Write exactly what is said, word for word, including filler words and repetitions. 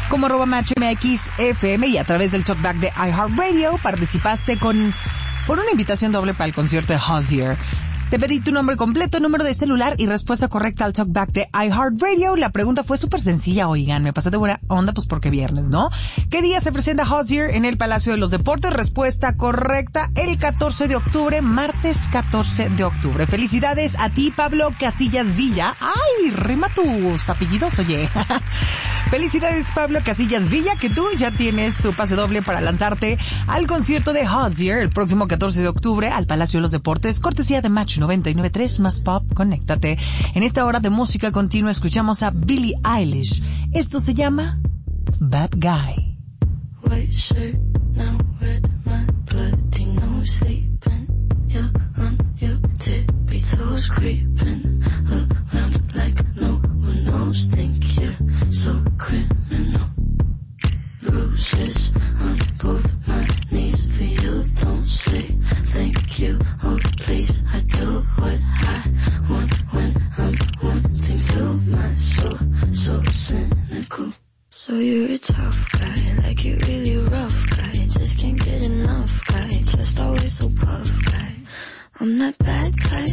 como arroba Match M X F M y a través del Talkback de iHeartRadio participaste con por una invitación doble para el concierto de Hozier. Te pedí tu nombre completo, número de celular y respuesta correcta al Talkback de iHeartRadio. La pregunta fue súper sencilla, oigan, me pasé de buena onda, pues porque viernes, ¿no? ¿Qué día se presenta Hozier en el Palacio de los Deportes? Respuesta correcta, el catorce de octubre, martes catorce de octubre. Felicidades a ti, Pablo Casillas Villa. ¡Ay, rima tus apellidos, oye! Felicidades, Pablo Casillas Villa, que tú ya tienes tu pase doble para lanzarte al concierto de Hozier el próximo catorce de octubre al Palacio de los Deportes, cortesía de Match noventa y nueve punto tres más Pop. Conéctate. En esta hora de música continua escuchamos a Billie Eilish. Esto se llama Bad Guy. White shirt, now red, my bloody nose sleeping. You're on your tippy toes, creeping around like no one knows. Think you're so criminal. Bruises on both my knees for you. Don't say thank you. Oh, please, I do what I want when I'm wanting to. My soul, so cynical. So you're a tough guy, like you're really rough guy. Just can't get enough guy, just always so puff guy. I'm that bad guy,